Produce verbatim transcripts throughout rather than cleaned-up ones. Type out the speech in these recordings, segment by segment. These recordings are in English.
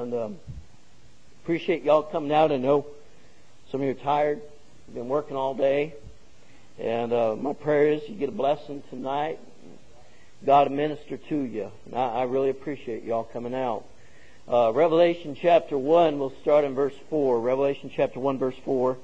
And um, appreciate y'all coming out. I know some of you are tired. You've been working all day. And uh, my prayer is you get a blessing tonight. God will minister to you. And I, I really appreciate y'all coming out. Uh, Revelation chapter one, we'll start in verse four. Revelation chapter one, verse four.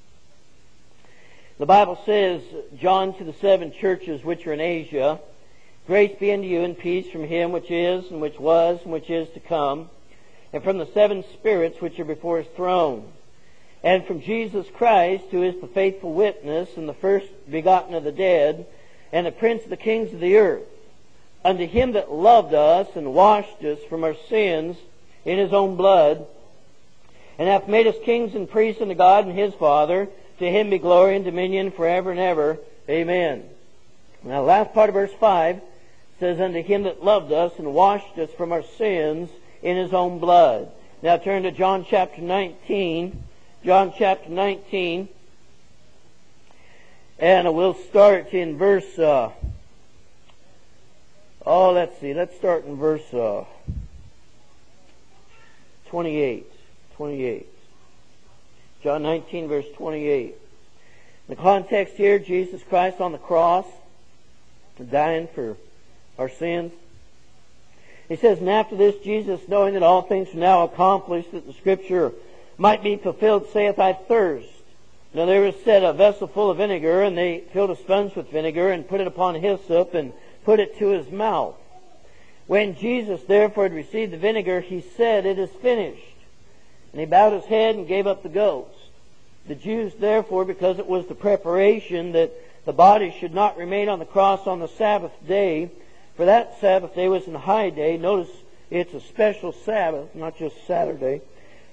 The Bible says, John to the seven churches which are in Asia, grace be unto you and peace from Him which is, and which was, and which is to come, and from the seven spirits which are before His throne, and from Jesus Christ, who is the faithful witness, and the first begotten of the dead, and the prince of the kings of the earth, unto Him that loved us and washed us from our sins in His own blood, and hath made us kings and priests unto God and His Father. To Him be glory and dominion forever and ever. Amen. Now, the last part of verse five says, unto Him that loved us and washed us from our sins in His own blood. Now turn to John chapter nineteen. John chapter nineteen. And we'll start in verse... Uh, oh, let's see. Let's start in verse uh, twenty-eight. twenty-eight. John nineteen, verse twenty-eight. The context here, Jesus Christ on the cross, dying for our sins. He says, and after this, Jesus, knowing that all things are now accomplished, that the Scripture might be fulfilled, saith, I thirst. Now there was set a vessel full of vinegar, and they filled a sponge with vinegar, and put it upon hyssop, and put it to His mouth. When Jesus therefore had received the vinegar, He said, it is finished. And He bowed His head and gave up the ghost. The Jews therefore, because it was the preparation that the body should not remain on the cross on the Sabbath day, for that Sabbath day was an high day. Notice it's a special Sabbath, not just Saturday.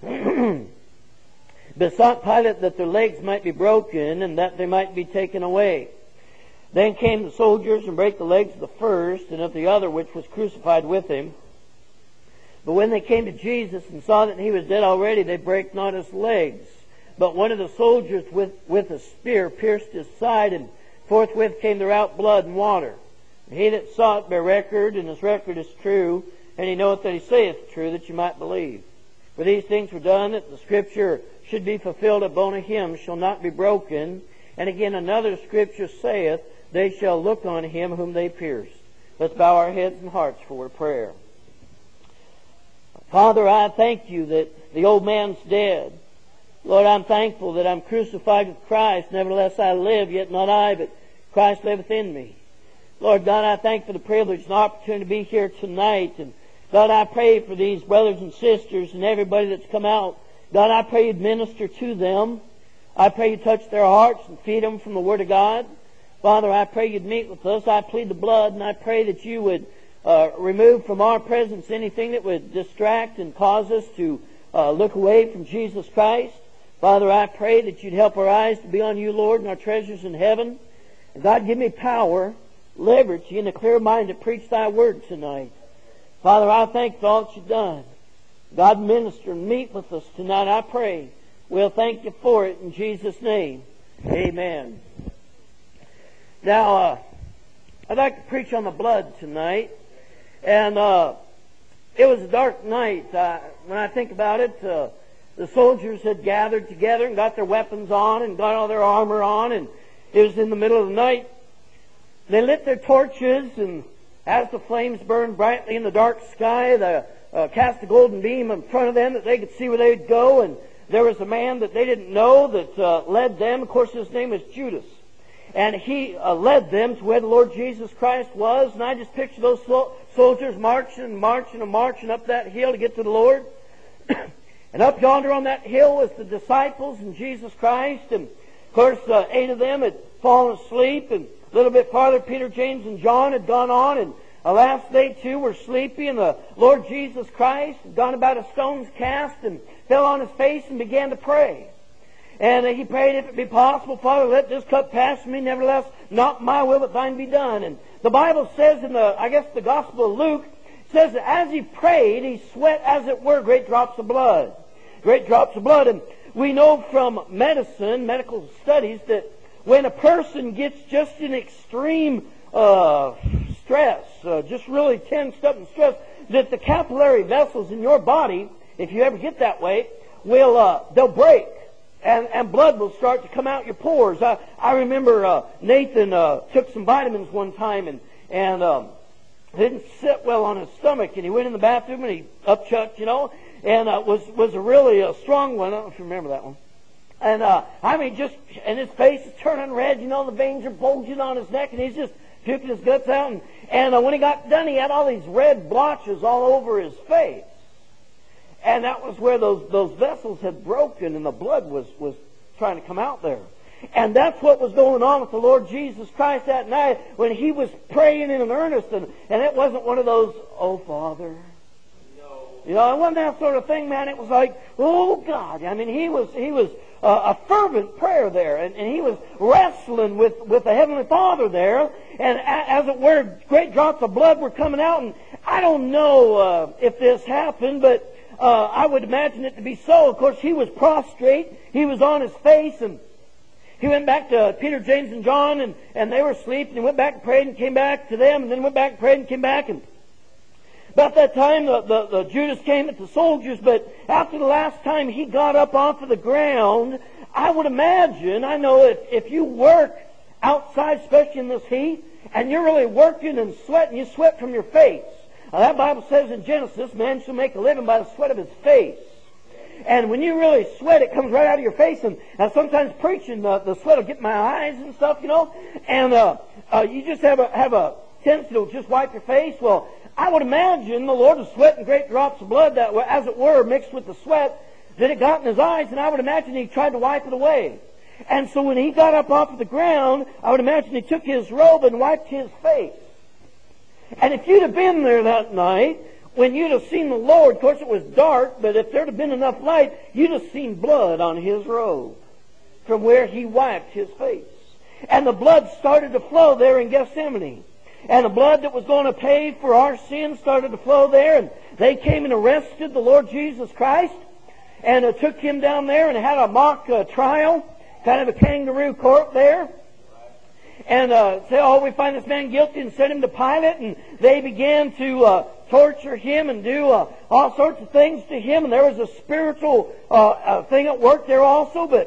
Besought Pilate that their legs might be broken and that they might be taken away. Then came the soldiers and brake the legs of the first and of the other which was crucified with Him. But when they came to Jesus and saw that He was dead already, they brake not His legs. But one of the soldiers with, with a spear pierced His side, and forthwith came there out blood and water. And he that saw it bare record, and His record is true, and He knoweth that He saith true, that you might believe. For these things were done, that the Scripture should be fulfilled, a bone of him shall not be broken. And again another Scripture saith, they shall look on Him whom they pierced. Let's bow our heads and hearts for a prayer. Father, I thank You that the old man's dead. Lord, I'm thankful that I'm crucified with Christ. Nevertheless I live, yet not I, but Christ liveth in me. Lord God, I thank for the privilege and opportunity to be here tonight. And God, I pray for these brothers and sisters and everybody that's come out. God, I pray You'd minister to them. I pray You'd touch their hearts and feed them from the Word of God. Father, I pray You'd meet with us. I plead the blood, and I pray that You would uh, remove from our presence anything that would distract and cause us to uh, look away from Jesus Christ. Father, I pray that You'd help our eyes to be on You, Lord, and our treasures in heaven. And God, give me power, liberty, and a clear mind to preach Thy Word tonight. Father, I thank You for all that You've done. God, minister and meet with us tonight, I pray. We'll thank You for it in Jesus' name. Amen. Now, uh, I'd like to preach on the blood tonight. And uh, it was a dark night. Uh, when I think about it, uh, the soldiers had gathered together and got their weapons on and got all their armor on, and it was in the middle of the night. They lit their torches, and as the flames burned brightly in the dark sky, they uh, cast a golden beam in front of them that they could see where they would go. And there was a man that they didn't know that uh, led them. Of course, his name was Judas. And he uh, led them to where the Lord Jesus Christ was. And I just picture those so- soldiers marching and marching and marching up that hill to get to the Lord. And up yonder on that hill was the disciples and Jesus Christ. And of course, uh, eight of them had fallen asleep. And a little bit farther, Peter, James, and John had gone on. And alas, they too were sleepy. And the Lord Jesus Christ had gone about a stone's cast and fell on His face and began to pray. And uh, He prayed, if it be possible, Father, let this cup pass from me. Nevertheless, not my will, but Thine be done. And the Bible says in the, I guess, the Gospel of Luke, says that as He prayed, He sweat, as it were, great drops of blood. Great drops of blood. And we know from medicine, medical studies, that when a person gets just an extreme uh, stress, uh, just really tensed up and stressed, that the capillary vessels in your body if you ever get that way, will uh, they'll break. And, and blood will start to come out your pores. I, I remember uh, Nathan uh, took some vitamins one time and, and um, didn't sit well on his stomach. And he went in the bathroom and he upchucked, you know, and uh, was, was a really uh, strong one. I don't know if you remember that one. And uh, I mean, just, and his face is turning red, you know, the veins are bulging on his neck, and he's just puking his guts out. And, and uh, when he got done, he had all these red blotches all over his face. And that was where those, those vessels had broken and the blood was, was trying to come out there. And that's what was going on with the Lord Jesus Christ that night when He was praying in an earnest. And, and it wasn't one of those, oh, Father. No. You know, it wasn't that sort of thing, man. It was like, oh, God. I mean, He was He was uh, a fervent prayer there. And, and He was wrestling with, with the Heavenly Father there. And as it were, great drops of blood were coming out. And I don't know uh, if this happened, but Uh, I would imagine it to be so. Of course, he was prostrate. He was on his face, and he went back to Peter, James, and John, and, and they were asleep, and he went back and prayed and came back to them, and then went back and prayed and came back. And about that time, the, the, the Judas came at the soldiers, but after the last time he got up off of the ground, I would imagine, I know if, if you work outside, especially in this heat, and you're really working and sweating, you sweat from your face. Now, that Bible says in Genesis, man shall make a living by the sweat of his face. And when you really sweat, it comes right out of your face. And uh, sometimes preaching, uh, the sweat will get in my eyes and stuff, you know. And uh, uh, you just have a have a tendency to just wipe your face. Well, I would imagine the Lord was sweating great drops of blood that were, as it were, mixed with the sweat, that it got in his eyes. And I would imagine he tried to wipe it away. And so when he got up off of the ground, I would imagine he took his robe and wiped his face. And if you'd have been there that night, when you'd have seen the Lord, of course it was dark, but if there'd have been enough light, you'd have seen blood on his robe from where he wiped his face. And the blood started to flow there in Gethsemane. And the blood that was going to pay for our sins started to flow there. And they came and arrested the Lord Jesus Christ and uh, took him down there and had a mock uh, trial, kind of a kangaroo court there. And uh, say, oh, we find this man guilty, and sent him to Pilate. And they began to uh, torture him and do uh, all sorts of things to him. And there was a spiritual uh, uh, thing at work there also. But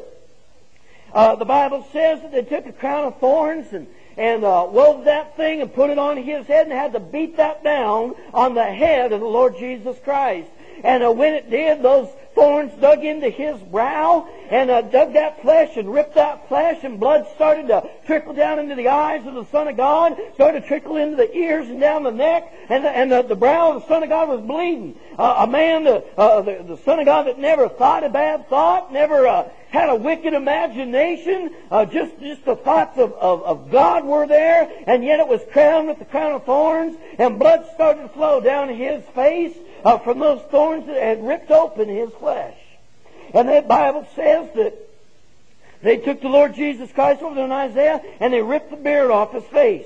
uh, the Bible says that they took a crown of thorns and, and uh, wove that thing and put it on his head and had to beat that down on the head of the Lord Jesus Christ. And uh, when it did, those thorns dug into his brow and uh, dug that flesh and ripped that flesh, and blood started to trickle down into the eyes of the Son of God, started to trickle into the ears and down the neck, and the, and the, the brow of the Son of God was bleeding. Uh, a man, uh, uh, the, the Son of God that never thought a bad thought, never uh, had a wicked imagination, uh, just, just the thoughts of, of, of God were there, and yet it was crowned with the crown of thorns, and blood started to flow down his face uh, from those thorns that had ripped open his flesh. And that Bible says that they took the Lord Jesus Christ over there in Isaiah, and they ripped the beard off his face.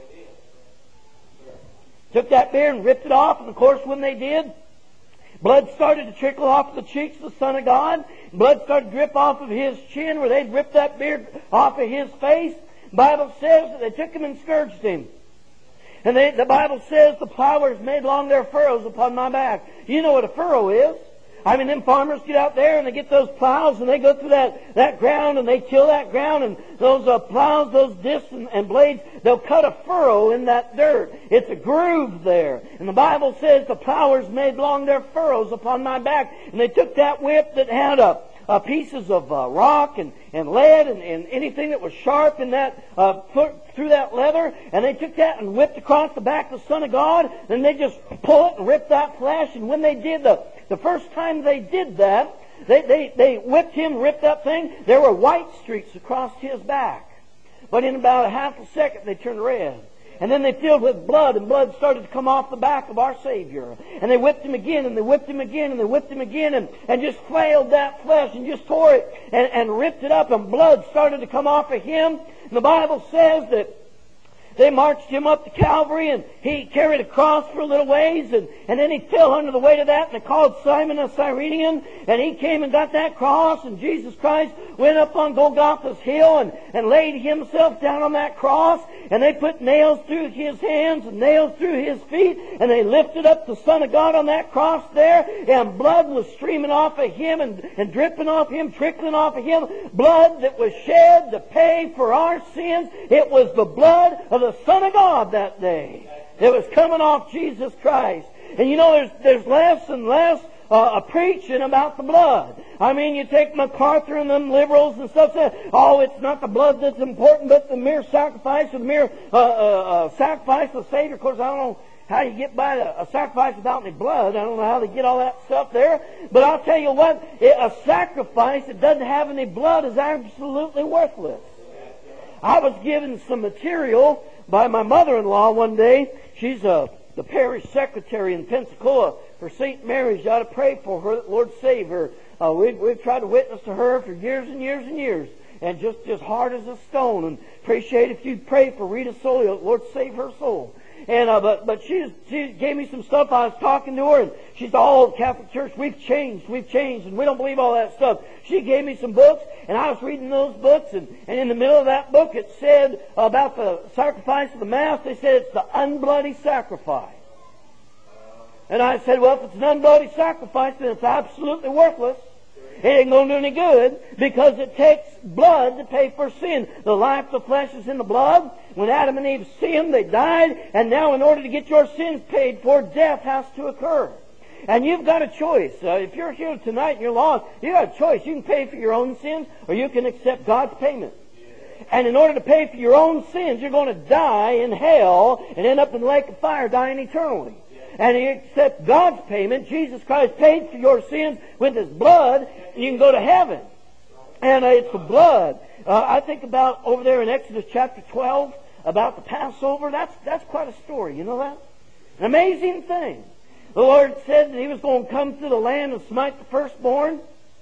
Took that beard and ripped it off, and of course when they did, blood started to trickle off the cheeks of the Son of God. Blood started to drip off of his chin where they'd ripped that beard off of his face. The Bible says that they took him and scourged him. And they, the Bible says the plowers made long their furrows upon my back. You know what a furrow is. I mean, them farmers get out there and they get those plows and they go through that, that ground and they till that ground, and those uh, plows, those discs and, and blades, they'll cut a furrow in that dirt. It's a groove there. And the Bible says the plowers made long their furrows upon my back. And they took that whip that had a, a pieces of uh, rock and, and lead and, and anything that was sharp in that, uh, put through that leather, and they took that and whipped across the back of the Son of God, and they just pull it and rip that flesh. And when they did the The first time they did that, they, they, they whipped him, ripped that thing, there were white streaks across his back. But in about a half a second, they turned red. And then they filled with blood, and blood started to come off the back of our Savior. And they whipped him again, and they whipped him again, and they whipped him again, and, and just flailed that flesh, and just tore it, and, and ripped it up, and blood started to come off of him. And the Bible says that they marched him up to Calvary, and he carried a cross for a little ways, and, and then he fell under the weight of that, and they called Simon a Cyrenian, and he came and got that cross, and Jesus Christ went up on Golgotha's hill and, and laid himself down on that cross, and they put nails through His hands and nails through His feet, and they lifted up the Son of God on that cross there, and blood was streaming off of Him and, and dripping off Him, trickling off of Him. Blood that was shed to pay for our sins. It was the blood of the Son of God that day. It was coming off Jesus Christ. And you know, there's, there's less and less uh, preaching about the blood. I mean, you take MacArthur and them liberals and stuff, say, oh, it's not the blood that's important, but the mere sacrifice or the mere uh, uh, uh, sacrifice of the Savior. Of course, I don't know how you get by a, a sacrifice without any blood. I don't know how they get all that stuff there. But I'll tell you what, a sacrifice that doesn't have any blood is absolutely worthless. I was given some material by my mother-in-law one day. She's a the parish secretary in Pensacola for Saint Mary's. You ought to pray for her, that Lord save her. Uh, we've, we've tried to witness to her for years and years and years, and just, just hard as a stone. And appreciate if you'd pray for Rita Solio, Lord save her soul. And uh, but but she she gave me some stuff. I was talking to her, and she said, "Oh, Catholic Church, we've changed, we've changed, and we don't believe all that stuff." She gave me some books, and I was reading those books, and, and in the middle of that book, it said about the sacrifice of the Mass. They said it's the unbloody sacrifice. And I said, well, if it's an unbloody sacrifice, then it's absolutely worthless. It ain't going to do any good, because it takes blood to pay for sin. The life of the flesh is in the blood. When Adam and Eve sinned, they died. And now in order to get your sins paid for, death has to occur. And you've got a choice. Uh, if you're here tonight and you're lost, you've got a choice. You can pay for your own sins, or you can accept God's payment. And in order to pay for your own sins, you're going to die in hell and end up in the lake of fire, dying eternally. And you accept God's payment. Jesus Christ paid for your sins with His blood, and you can go to heaven. And uh, it's the blood. Uh, I think about over there in Exodus chapter twelve, about the Passover. That's, that's quite a story. You know that? An amazing thing. The Lord said that He was going to come through the land and smite the firstborn.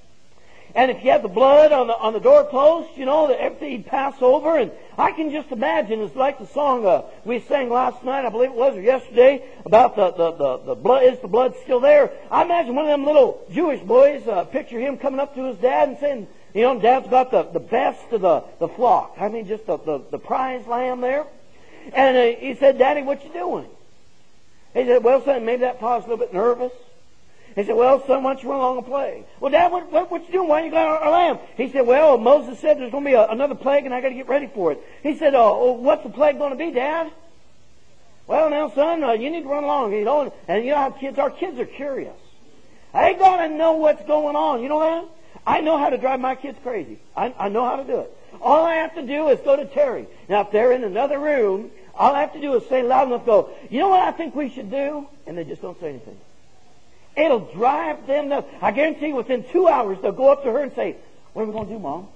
And if you have the blood on the on the doorpost, you know, that everything He'd pass over. And I can just imagine, it's like the song uh, we sang last night, I believe it was, or yesterday, about the, the, the, the blood, is the blood still there? I imagine one of them little Jewish boys, uh, picture him coming up to his dad and saying, you know, Dad's got the, the best of the, the flock. I mean, just the, the, the prize lamb there. And uh, he said, Daddy, what you doing? He said, well, son, maybe that father's a little bit nervous. He said, well, son, why don't you run along and play? Well, Dad, what, what, what you doing? Why you got our, our lamb? He said, well, Moses said there's going to be a, another plague, and I got to get ready for it. He said, oh, what's the plague going to be, Dad? Well, now, son, uh, you need to run along. You know, and, and you know how kids are. Kids are curious. They got to know what's going on. You know that? I know how to drive my kids crazy. I, I know how to do it. All I have to do is go to Terry. Now, if they're in another room, all I have to do is say loud enough, go, you know what I think we should do? And they just don't say anything. It'll drive them nuts. I guarantee you within two hours they'll go up to her and say, what are we going to do, Mom?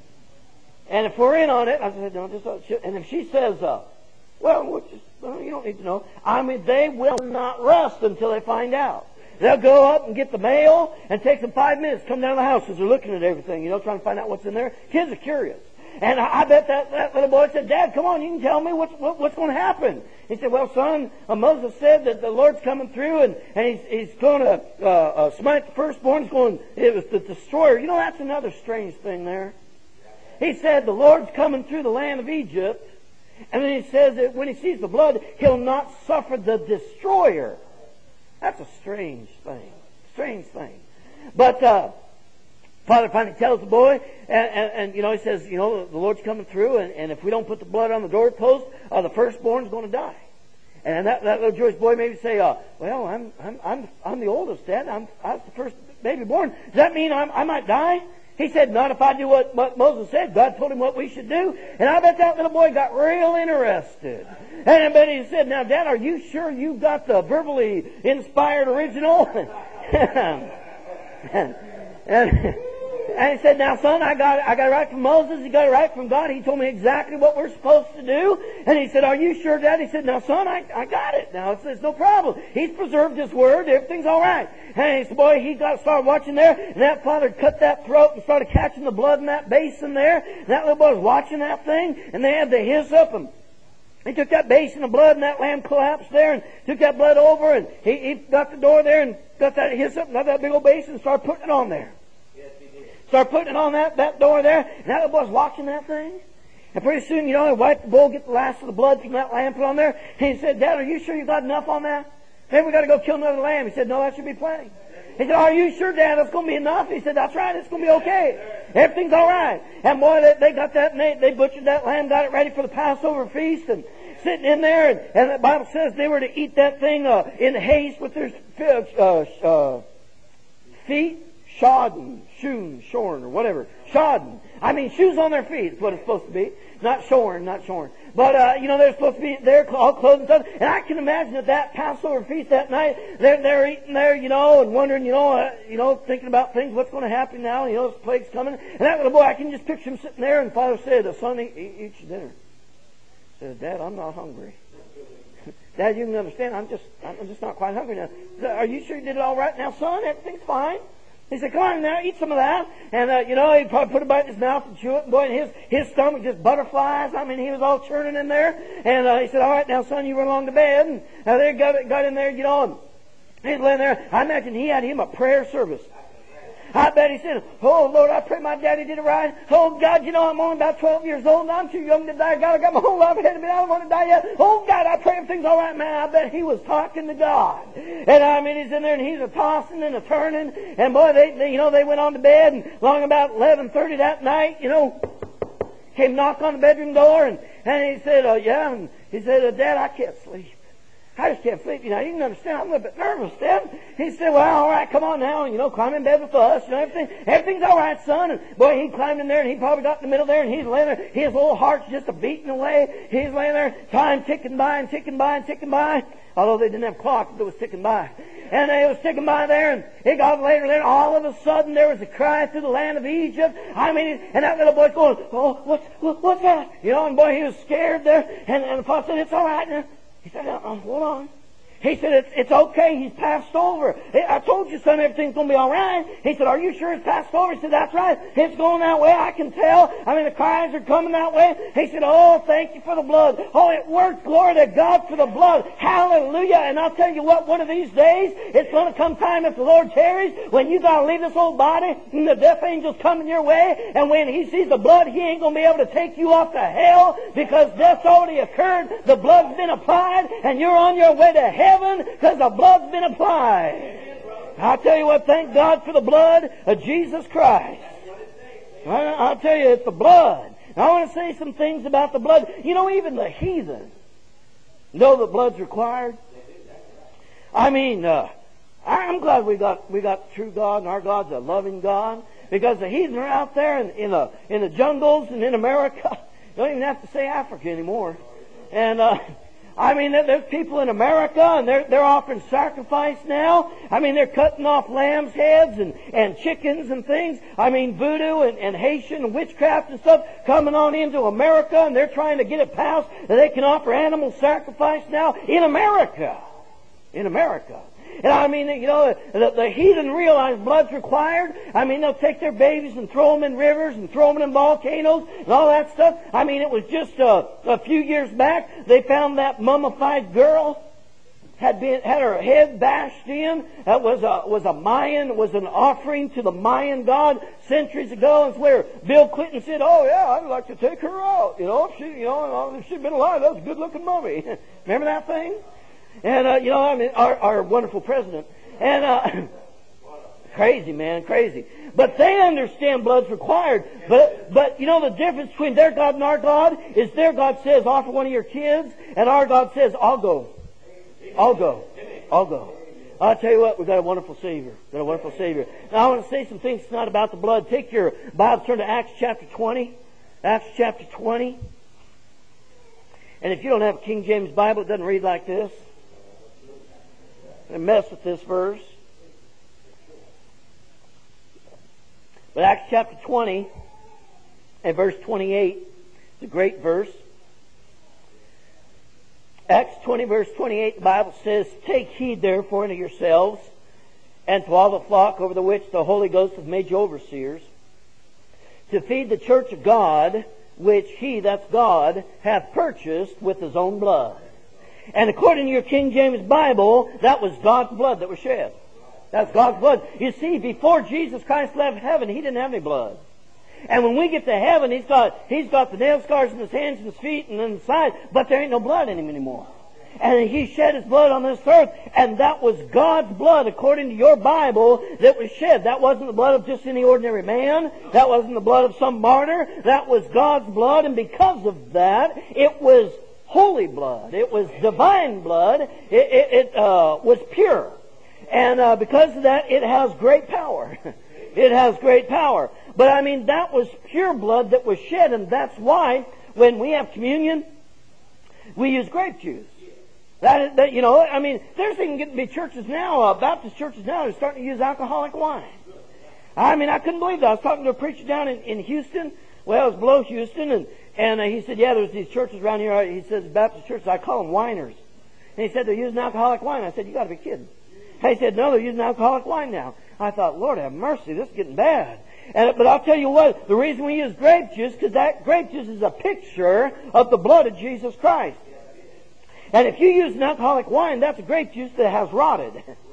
And if we're in on it, I said, no, just, and if she says, uh, well, we'll just, well, you don't need to know. I mean, they will not rest until they find out. They'll go up and get the mail, and it takes them five minutes to come down to the house as they're looking at everything, you know, trying to find out what's in there. Kids are curious. And I, I bet that, that little boy said, Dad, come on, you can tell me what's, what, what's going to happen. He said, well, son, uh, Moses said that the Lord's coming through, and, and he's, he's going to uh, uh, smite the firstborn. He's going, it was the destroyer. You know, that's another strange thing there. He said the Lord's coming through the land of Egypt, and then he says that when he sees the blood, he'll not suffer the destroyer. That's a strange thing. Strange thing. But uh, Father finally tells the boy, and, and, and you know, he says, you know, the Lord's coming through, and, and if we don't put the blood on the doorpost, uh, the firstborn's going to die. And that, that little Jewish boy maybe say, uh, well, I'm I'm I'm I'm the oldest, Dad. I'm I was the first baby born. Does that mean I'm, I might die? He said, not if I do what, what Moses said. God told him what we should do. And I bet that little boy got real interested. And I bet he said, now, Dad, are you sure you got the verbally inspired original? and, and, and he said, now, son, I got, I got it right from Moses. He got it right from God. He told me exactly what we're supposed to do. And he said, are you sure, Dad? He said, now, son, I, I got it. Now, it's, it's no problem. He's preserved His Word. Everything's all right. And he said, boy, he got started watching there. And that father cut that throat and started catching the blood in that basin there. And that little boy was watching that thing. And they had the hyssop, and he took that basin of blood, and that lamb collapsed there, and took that blood over, and he, he got the door there and got that hyssop and got that big old basin and started putting it on there. Start putting it on that, that door there, and that little boy's watching that thing. And pretty soon, you know, he wiped the bowl, get the last of the blood from that lamb put on there. And he said, Dad, are you sure you got enough on that? Maybe we got to go kill another lamb. He said, no, that should be plenty. He said, are you sure, Dad, that's going to be enough? He said, that's right, it's going to be okay. Everything's all right. And boy, they, they got that, and they, they butchered that lamb, got it ready for the Passover feast, and sitting in there, and, and the Bible says they were to eat that thing uh, in haste with their uh, uh, feet shodden, shoon, shorn, or whatever. Shodden. I mean, shoes on their feet is what it's supposed to be. Not shorn, not shorn. But, uh, you know, they're supposed to be there, all clothed and stuff. And I can imagine at that Passover feast that night, they're, they're eating there, you know, and wondering, you know, uh, you know, thinking about things, what's going to happen now, you know, this plague's coming. And that little boy, I can just picture him sitting there, and Father said, son, eat, eat your dinner. He said, Dad, I'm not hungry. Dad, you can understand, I'm just, I'm just not quite hungry now. Are you sure you did it all right now, son? Everything's fine. He said, come on now, eat some of that. And, uh, you know, he'd probably put it back in his mouth and chew it. And boy, his, his stomach just butterflies. I mean, he was all churning in there. And uh, he said, all right now, son, you run along to bed. And uh, they got, got in there, you know, and he's laying there. I imagine he had him a prayer service. I bet he said, oh, Lord, I pray my daddy did it right. Oh, God, you know, I'm only about twelve years old and I'm too young to die. God, I got my whole life ahead of me. I don't want to die yet. Oh, God, I pray everything's all right, man. I bet he was talking to God. And I mean, he's in there and he's a tossing and a turning. And boy, they, they you know, they went on to bed, and along about eleven thirty that night, you know, came knock on the bedroom door, and, and he said, uh, yeah, and he said, uh, Dad, I can't sleep. I just can't sleep. You know, you can understand. I'm a little bit nervous, Dad. He said, well, all right, come on now. You know, climb in bed with us. You know, everything, everything's all right, son. And boy, he climbed in there, and he probably got in the middle there, and he's laying there. His little heart's just a beating away. He's laying there, time ticking by and ticking by and ticking by. Although they didn't have clocks, it was ticking by. And it was ticking by there, and it got later, and then all of a sudden there was a cry through the land of Egypt. I mean, and that little boy going, oh, what's, what's that? You know, and boy, he was scared there. And, and the father said, it's all right now. He said, uh, hold on. He said, it's, it's okay. He's passed over. I told you, son, everything's going to be all right. He said, are you sure it's passed over? He said, that's right. It's going that way. I can tell. I mean, the cries are coming that way. He said, oh, thank you for the blood. Oh, it worked. Glory to God for the blood. Hallelujah. And I'll tell you what, one of these days, it's going to come time if the Lord tarries, when you got to leave this old body, and the death angel's coming your way, and when he sees the blood, he ain't going to be able to take you off to hell, because death's already occurred. The blood's been applied, and you're on your way to hell. Heaven, because the blood's been applied. I'll tell you what, thank God for the blood of Jesus Christ. I'll tell you, it's the blood. I want to say some things about the blood. You know, even the heathen know that blood's required. I mean, uh, I'm glad we got we got the true God, and our God's a loving God, because the heathen are out there in, in the in the jungles and in America. You don't even have to say Africa anymore. And uh, I mean, there's people in America, and they're, they're offering sacrifice now. I mean, they're cutting off lambs' heads and, and chickens and things. I mean, voodoo and, and Haitian and witchcraft and stuff coming on into America, and they're trying to get it passed that they can offer animal sacrifice now in America. In America. And I mean, you know, the, the heathen realize blood's required. I mean, they'll take their babies and throw them in rivers and throw them in volcanoes and all that stuff. I mean, it was just uh, a few years back, they found that mummified girl had been had her head bashed in. That was a was a Mayan, was an offering to the Mayan god centuries ago. And it's where Bill Clinton said, "Oh yeah, I'd like to take her out. You know, if she, you know, if she'd been alive, that was a good-looking mummy." Remember that thing? And, uh, you know, I mean, our, our wonderful president. And, uh, crazy, man, crazy. But they understand blood's required. But, but, you know, the difference between their God and our God is their God says, offer one of your kids. And our God says, I'll go. I'll go. I'll go. I'll tell you what, we've got a wonderful Savior. We've got a wonderful Savior. Now, I want to say some things tonight about the blood. Take your Bible, turn to Acts chapter twenty. Acts chapter twenty. And if you don't have a King James Bible, it doesn't read like this. And mess with this verse. But Acts chapter twenty and verse twenty-eight is a great verse. Acts twenty verse twenty-eight, the Bible says, take heed therefore unto yourselves and to all the flock over the which the Holy Ghost hath made you overseers, to feed the church of God, which he, that's God, hath purchased with his own blood. And according to your King James Bible, that was God's blood that was shed. That's God's blood. You see, before Jesus Christ left heaven, he didn't have any blood. And when we get to heaven, he's got, he's got the nail scars in his hands and his feet and in the side, but there ain't no blood in him anymore. And he shed his blood on this earth, and that was God's blood, according to your Bible, that was shed. That wasn't the blood of just any ordinary man. That wasn't the blood of some martyr. That was God's blood, and because of that, it was holy blood. It was divine blood. It, it, it uh, was pure. And uh, because of that, it has great power. It has great power. But I mean, that was pure blood that was shed, and that's why when we have communion, we use grape juice. That, that you know, I mean, there's even getting to be churches now, uh, Baptist churches now, that are starting to use alcoholic wine. I mean, I couldn't believe that. I was talking to a preacher down in, in Houston. Well, it was below Houston, and and uh, he said, yeah, there's these churches around here. He says Baptist churches, I call them whiners. And he said they're using alcoholic wine. I said, you got to be kidding. He said, no, they're using alcoholic wine now. I thought, Lord have mercy, this is getting bad. And, but I'll tell you what, the reason we use grape juice, because that grape juice is a picture of the blood of Jesus Christ. And if you use an alcoholic wine, that's a grape juice that has rotted.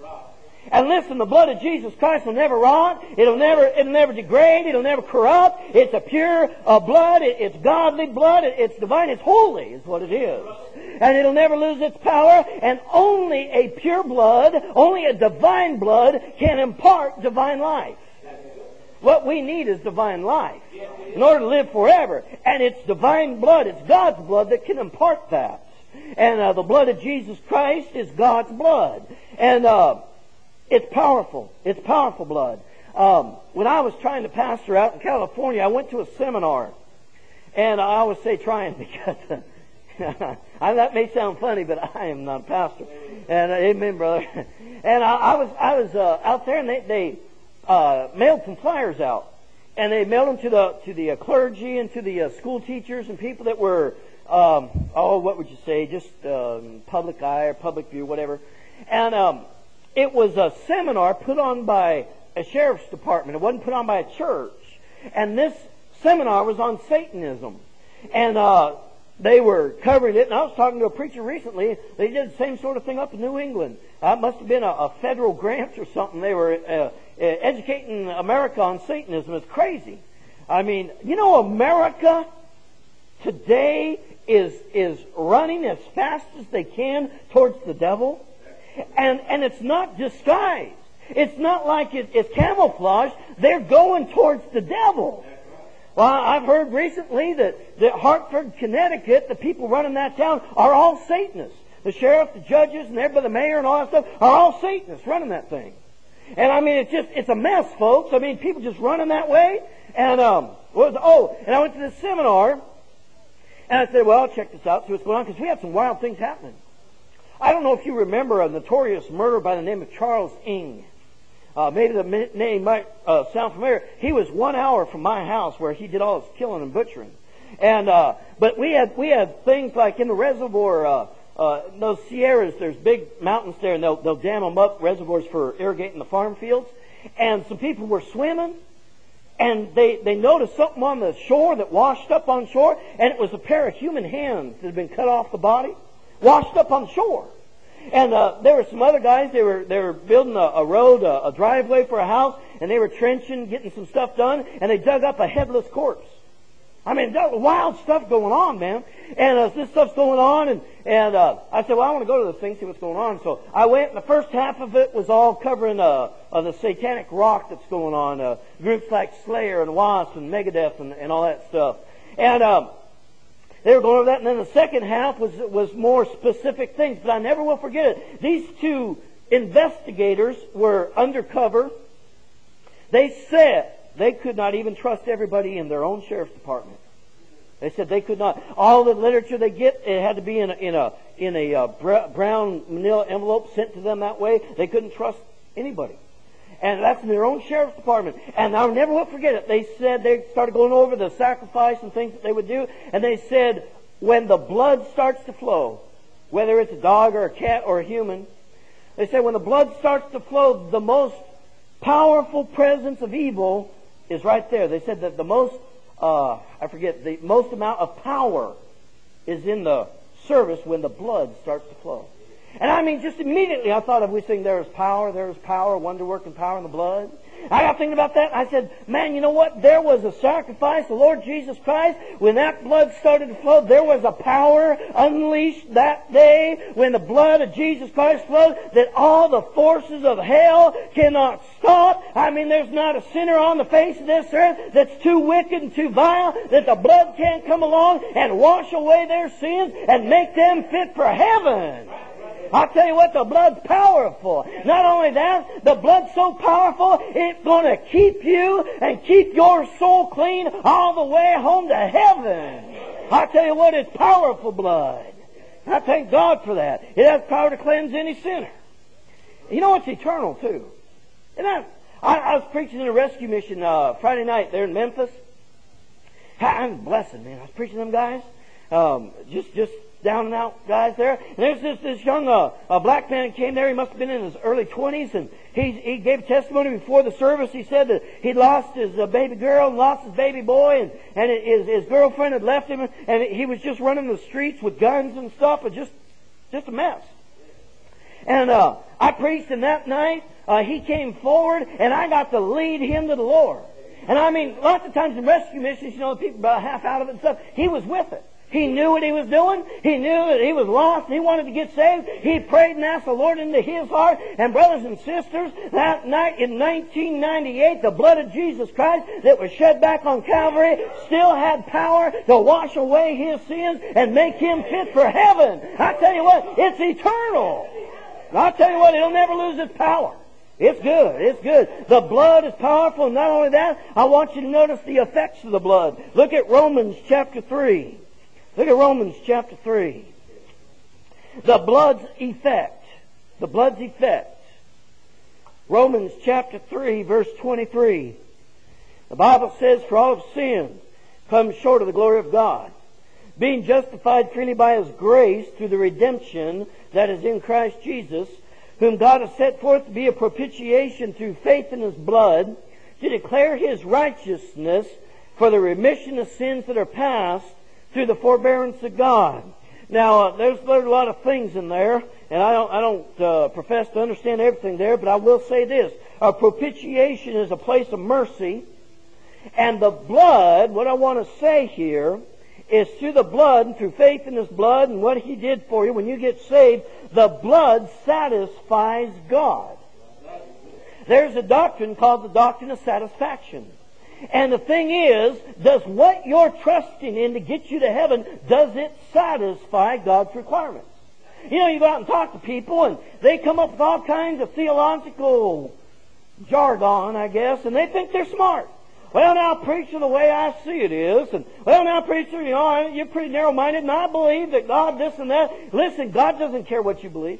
And listen, the blood of Jesus Christ will never rot. It'll never, it'll never degrade. It'll never corrupt. It's a pure uh, blood. It, it's godly blood. It, it's divine. It's holy is what it is. And it'll never lose its power. And only a pure blood, only a divine blood can impart divine life. What we need is divine life in order to live forever. And it's divine blood. It's God's blood that can impart that. And uh, the blood of Jesus Christ is God's blood. And uh, it's powerful. It's powerful blood. Um, when I was trying to pastor out in California, I went to a seminar. And I always say trying because I, that may sound funny, but I am not a pastor. And uh, amen, brother. And I, I was I was uh, out there, and they, they uh, mailed some flyers out. And they mailed them to the to the uh, clergy and to the uh, school teachers and people that were Um, oh, what would you say? Just um, public eye or public view, whatever. And um, it was a seminar put on by a sheriff's department. It wasn't put on by a church. And this seminar was on Satanism. And uh, they were covering it. And I was talking to a preacher recently. They did the same sort of thing up in New England. Uh, it must have been a, a federal grant or something. They were uh, educating America on Satanism. It's crazy. I mean, you know, America today is is running as fast as they can towards the devil. And and it's not disguised. It's not like it, it's camouflage. They're going towards the devil. Well, I've heard recently that, that Hartford, Connecticut, the people running that town are all Satanists. The sheriff, the judges, and everybody, the mayor and all that stuff are all Satanists running that thing. And I mean, it's just, it's a mess, folks. I mean, people just running that way. And, um, what was, oh, and I went to this seminar. And I said, well, I'll check this out, see what's going on, because we have some wild things happening. I don't know if you remember a notorious murderer by the name of Charles Ng. Uh, maybe the name might uh, sound familiar. He was one hour from my house where he did all his killing and butchering. And uh, but we had we had things like in the reservoir, uh, uh, those Sierras. There's big mountains there, and they'll they'll dam them up, reservoirs for irrigating the farm fields. And some people were swimming. And they, they noticed something on the shore that washed up on shore, and it was a pair of human hands that had been cut off the body, washed up on shore. And uh, there were some other guys, they were they were building a, a road, a, a driveway for a house, and they were trenching, getting some stuff done, and they dug up a headless corpse. I mean, that was wild stuff going on, man. And uh, this stuff's going on, and, and uh, I said, well, I want to go to this thing, see what's going on. So I went, and the first half of it was all covering uh, uh, the satanic rock that's going on. Uh, groups like Slayer and Wasp and Megadeth and, and all that stuff. And um, they were going over that, and then the second half was was more specific things. But I never will forget it. These two investigators were undercover. They said they could not even trust everybody in their own sheriff's department. They said they could not. All the literature they get, it had to be in a in a in a uh, brown manila envelope sent to them that way. They couldn't trust anybody, and that's in their own sheriff's department. And I'll never will forget it. They said they started going over the sacrifice and things that they would do, and they said when the blood starts to flow, whether it's a dog or a cat or a human, they said when the blood starts to flow, the most powerful presence of evil is right there. They said that the most, uh, I forget, the most amount of power is in the service when the blood starts to flow. And I mean, just immediately I thought of we sing, there is power, there is power, wonder-working power in the blood. I got thinking about that. I said, man, you know what? There was a sacrifice, the Lord Jesus Christ. When that blood started to flow, there was a power unleashed that day when the blood of Jesus Christ flowed that all the forces of hell cannot stop. I mean, there's not a sinner on the face of this earth that's too wicked and too vile that the blood can't come along and wash away their sins and make them fit for heaven. I'll tell you what, the blood's powerful. Not only that, the blood's so powerful, it's going to keep you and keep your soul clean all the way home to heaven. I'll tell you what, it's powerful blood. I thank God for that. It has power to cleanse any sinner. You know, it's eternal, too. And I, I, I was preaching in a rescue mission uh, Friday night there in Memphis. I was blessed, man. I was preaching to them guys. Um, just, just down and out guys there. And there's this, this young uh, uh, black man came there. He must have been in his early twenties, and he he gave testimony before the service. He said that he'd lost his uh, baby girl and lost his baby boy, and and his his girlfriend had left him, and he was just running the streets with guns and stuff, and just just a mess. And uh, I preached him that night. Uh, he came forward, and I got to lead him to the Lord. And I mean, lots of times in rescue missions, you know, people about half out of it and stuff. He was with it. He knew what he was doing. He knew that he was lost and he wanted to get saved. He prayed and asked the Lord into his heart. And brothers and sisters, that night in nineteen ninety-eight, the blood of Jesus Christ that was shed back on Calvary still had power to wash away his sins and make him fit for heaven. I tell you what, it's eternal. I'll tell you what, it'll never lose its power. It's good. It's good. The blood is powerful. Not only that, I want you to notice the effects of the blood. Look at Romans chapter three. Look at Romans chapter three. The blood's effect. The blood's effect. Romans chapter three, verse twenty-three. The Bible says, for all have sinned, come short of the glory of God, being justified freely by His grace through the redemption that is in Christ Jesus, whom God has set forth to be a propitiation through faith in His blood, to declare His righteousness for the remission of sins that are past through the forbearance of God. Now, uh, there's, there's a lot of things in there, and I don't, I don't uh, profess to understand everything there, but I will say this. A propitiation is a place of mercy, and the blood, what I want to say here, is through the blood and through faith in His blood and what He did for you when you get saved, the blood satisfies God. There's a doctrine called the doctrine of satisfaction. And the thing is, does what you're trusting in to get you to heaven, does it satisfy God's requirements? You know, you go out and talk to people and they come up with all kinds of theological jargon, I guess, and they think they're smart. Well, now, preacher, the way I see it is, and, well, now, preacher, you know, you're pretty narrow-minded, and I believe that God this and that. Listen, God doesn't care what you believe.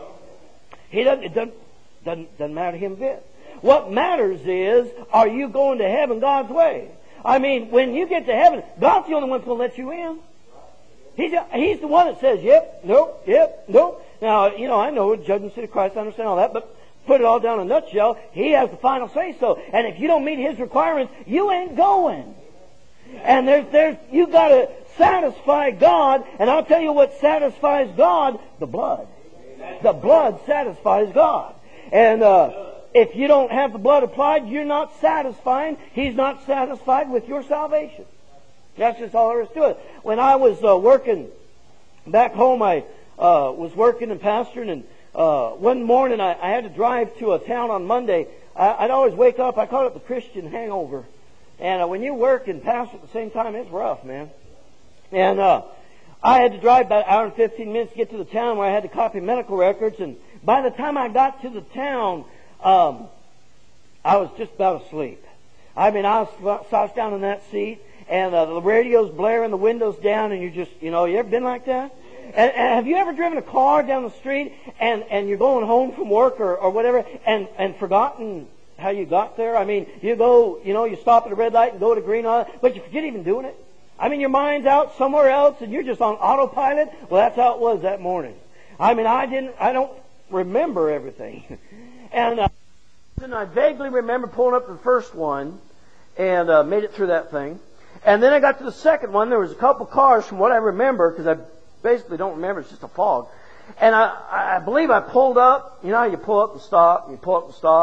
He doesn't, it doesn't, doesn't, doesn't matter to Him a bit. What matters is, are you going to heaven God's way? I mean, when you get to heaven, God's the only one that's going to let you in. He's, he's the one that says, yep, nope, yep, nope. Now, you know, I know, judging the seat of Christ, I understand all that, but put it all down in a nutshell, He has the final say so. And if you don't meet His requirements, you ain't going. And there's, there's, you got to satisfy God, and I'll tell you what satisfies God, the blood. The blood satisfies God. And uh, if you don't have the blood applied, you're not satisfying. He's not satisfied with your salvation. That's just all there is to it. When I was uh, working back home, I uh, was working and pastoring, and Uh, one morning I, I had to drive to a town on Monday. I, I'd always wake up, I call it the Christian hangover. And uh, when you work and pastor at the same time, it's rough, man. And uh, I had to drive about an hour and fifteen minutes to get to the town where I had to copy medical records. And by the time I got to the town, um, I was just about asleep. I mean, I was slouched down in that seat, and uh, the radio's blaring, the windows down, and you just, you know, you ever been like that? And, and have you ever driven a car down the street and, and you're going home from work or, or whatever and, and forgotten how you got there? I mean, you go, you know, you stop at a red light and go to green on it, but you forget even doing it. I mean, your mind's out somewhere else and you're just on autopilot. Well, that's how it was that morning. I mean, I didn't, I don't remember everything. and uh, I vaguely remember pulling up the first one and uh, made it through that thing. And then I got to the second one. There was a couple cars from what I remember, because I basically don't remember, it's just a fog. And I, I believe I pulled up, you know how you pull up and stop, and you pull up and stop, and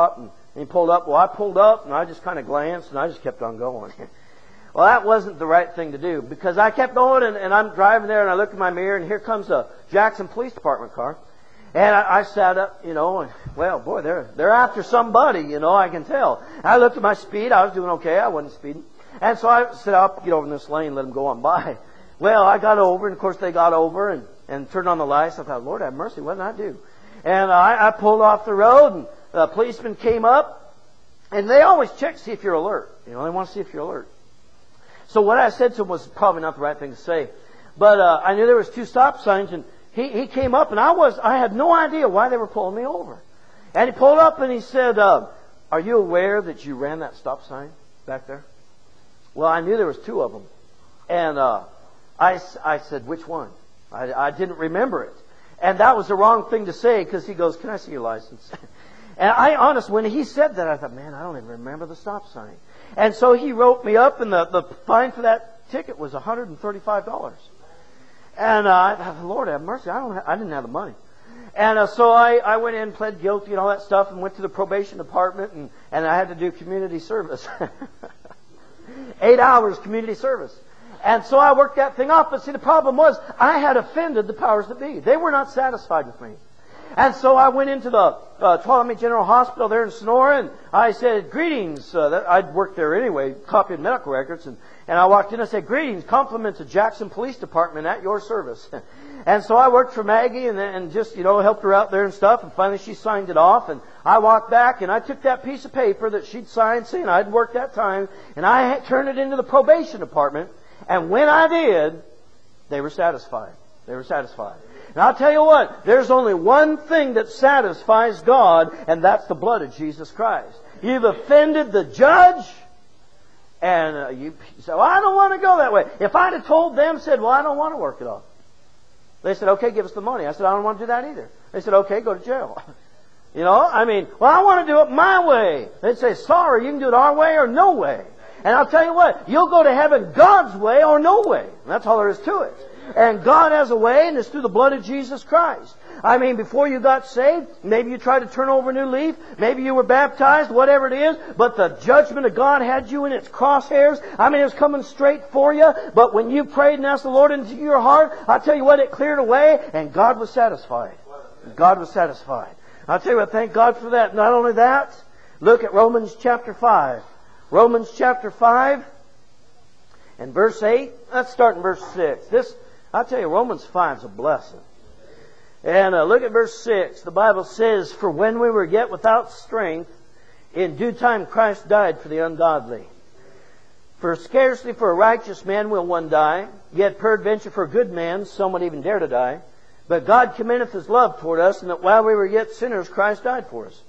And he pulled up. Well, I pulled up, and I just kind of glanced, and I just kept on going. Well, that wasn't the right thing to do, because I kept going, and, and I'm driving there, and I look in my mirror, and here comes a Jackson Police Department car. And I, I sat up, you know, and, well, boy, they're they're after somebody, you know, I can tell. And I looked at my speed. I was doing okay. I wasn't speeding. And so I said, I'll get over in this lane, let them go on by. Well, I got over, and of course they got over and, and turned on the lights. I thought, Lord have mercy, what did I do? And I, I pulled off the road, and the policeman came up, and they always check to see if you're alert. You know, they want to see if you're alert. So what I said to him was probably not the right thing to say. But uh, I knew there was two stop signs, and he, he came up, and I was I had no idea why they were pulling me over. And he pulled up, and he said, uh, are you aware that you ran that stop sign back there? Well, I knew there was two of them. And uh, I, I said, which one? I, I didn't remember it. And that was the wrong thing to say, because he goes, can I see your license? And I, honest, when he said that, I thought, man, I don't even remember the stop sign. And so he wrote me up, and the, the fine for that ticket was one hundred thirty-five dollars. And uh, I thought, Lord have mercy, I don't, have, I didn't have the money. And uh, so I, I went in, pled guilty and all that stuff, and went to the probation department, and, and I had to do community service. Eight hours community service. And so I worked that thing off. But see, the problem was I had offended the powers that be. They were not satisfied with me. And so I went into the uh, Tuolumne General Hospital there in Sonora, and I said, greetings. Uh, that, I'd worked there anyway, copied medical records. And, and I walked in and I said, greetings, compliments of Jackson Police Department at your service. And so I worked for Maggie and, and just, you know, helped her out there and stuff. And finally she signed it off. And I walked back and I took that piece of paper that she'd signed saying I'd worked that time. And I had turned it into the probation department. And when I did, they were satisfied. They were satisfied. And I'll tell you what, there's only one thing that satisfies God, and that's the blood of Jesus Christ. You've offended the judge, and uh, you say, well, I don't want to go that way. If I'd have told them, said, well, I don't want to work it off. They said, okay, give us the money. I said, I don't want to do that either. They said, okay, go to jail. You know, I mean, well, I want to do it my way. They'd say, sorry, you can do it our way or no way. And I'll tell you what, you'll go to heaven God's way or no way. And that's all there is to it. And God has a way, and it's through the blood of Jesus Christ. I mean, before you got saved, maybe you tried to turn over a new leaf, maybe you were baptized, whatever it is, but the judgment of God had you in its crosshairs. I mean, it was coming straight for you, but when you prayed and asked the Lord into your heart, I'll tell you what, it cleared away, and God was satisfied. God was satisfied. I'll tell you what, thank God for that. Not only that, look at Romans chapter five. Romans chapter five and verse eight. Let's start in verse six. This, I'll tell you, Romans five is a blessing. And uh, look at verse six. The Bible says, for when we were yet without strength, in due time Christ died for the ungodly. For scarcely for a righteous man will one die, yet peradventure for a good man some would even dare to die. But God commendeth His love toward us, and that while we were yet sinners, Christ died for us.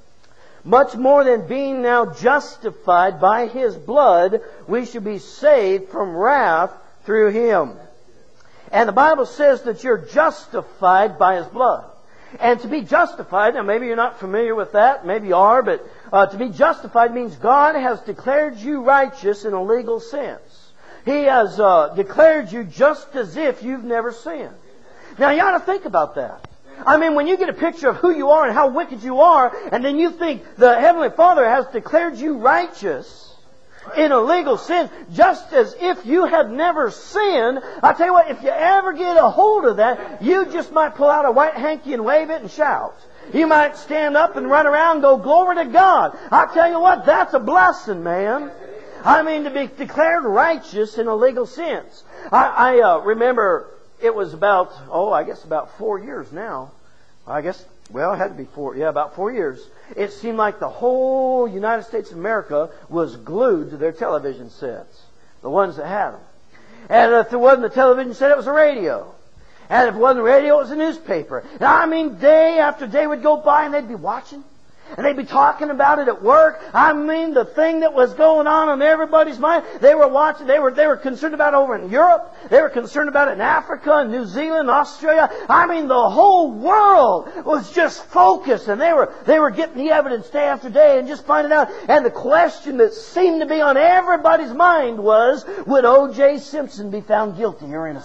Much more than being now justified by His blood, we should be saved from wrath through Him. And the Bible says that you're justified by His blood. And to be justified, now maybe you're not familiar with that, maybe you are, but uh, to be justified means God has declared you righteous in a legal sense. He has uh, declared you just as if you've never sinned. Now you ought to think about that. I mean, when you get a picture of who you are and how wicked you are, and then you think the Heavenly Father has declared you righteous in a legal sense, just as if you had never sinned, I tell you what, if you ever get a hold of that, you just might pull out a white hanky and wave it and shout. You might stand up and run around and go, glory to God. I tell you what, that's a blessing, man. I mean, to be declared righteous in a legal sense. I, I uh, remember... It was about, oh, I guess about four years now. I guess, well, it had to be four, yeah, about four years. It seemed like the whole United States of America was glued to their television sets. The ones that had them. And if it wasn't a television set, it was a radio. And if it wasn't a radio, it was a newspaper. And I mean, day after day would go by and they'd be watching. And they'd be talking about it at work. I mean, the thing that was going on in everybody's mind, they were watching, they were they were concerned about it over in Europe. They were concerned about it in Africa, and New Zealand, Australia. I mean, the whole world was just focused, and they were they were getting the evidence day after day and just finding out. And the question that seemed to be on everybody's mind was, would O J Simpson be found guilty or innocent?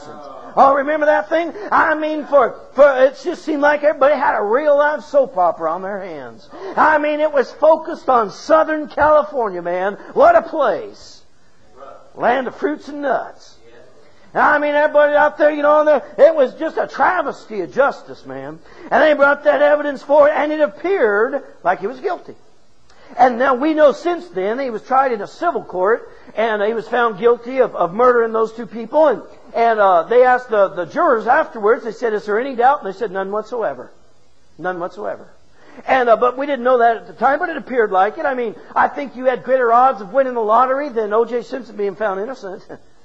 Oh, remember that thing? I mean, for, for it just seemed like everybody had a real live soap opera on their hands. I mean, it was focused on Southern California, man. What a place. Land of fruits and nuts. I mean, everybody out there, you know, there, it was just a travesty of justice, man. And they brought that evidence forward, and it appeared like he was guilty. And now we know since then he was tried in a civil court, and he was found guilty of, of murdering those two people. And, and uh, they asked the, the jurors afterwards, they said, is there any doubt? And they said, none whatsoever. None whatsoever. And uh, but we didn't know that at the time, but it appeared like it. I mean, I think you had greater odds of winning the lottery than O J Simpson being found innocent.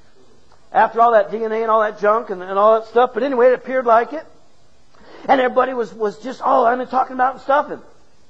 After all that D N A and all that junk and, and all that stuff. But anyway, it appeared like it. And everybody was, was just, oh, I've been talking about and stuff. And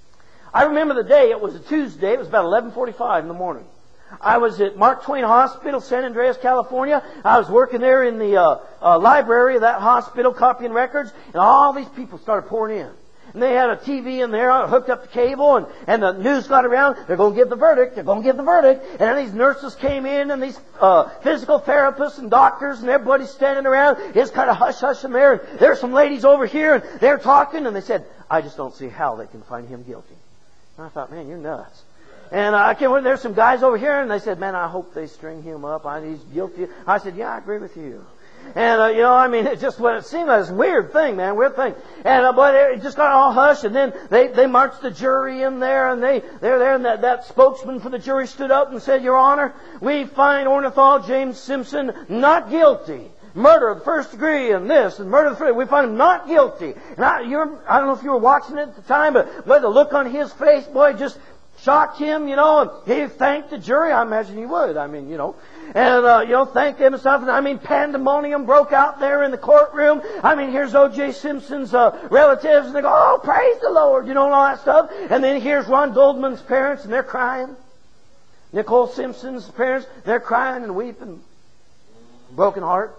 I remember the day, it was a Tuesday, it was about eleven forty-five in the morning. I was at Mark Twain Hospital, San Andreas, California. I was working there in the uh, uh, library of that hospital, copying records, and all these people started pouring in. And they had a T V in there, hooked up the cable, and, and the news got around. They're going to give the verdict. They're going to give the verdict. And then these nurses came in, and these uh, physical therapists and doctors, and everybody's standing around. It's kind of hush-hush in there. And there's some ladies over here, and they're talking, and they said, I just don't see how they can find him guilty. And I thought, man, you're nuts. And I came over, there's some guys over here, and they said, man, I hope they string him up. I, he's guilty. I said, yeah, I agree with you. And, uh, you know, I mean, it just what it seemed like this weird thing, man, weird thing. And, uh, but it just got all hushed, and then they, they marched the jury in there, and they, they're there, and that, that spokesman for the jury stood up and said, Your Honor, we find Orenthal James Simpson not guilty. Murder of the first degree and this, and murder of the first degree. We find him not guilty. And I, you're, I don't know if you were watching it at the time, but boy, the look on his face, boy, just shocked him, you know, and he thanked the jury. I imagine he would. I mean, you know. And, uh, you know, thanked them and stuff. And I mean, pandemonium broke out there in the courtroom. I mean, here's O J Simpson's uh, relatives, and they go, oh, praise the Lord, you know, and all that stuff. And then here's Ron Goldman's parents, and they're crying. Nicole Simpson's parents, they're crying and weeping. Broken heart.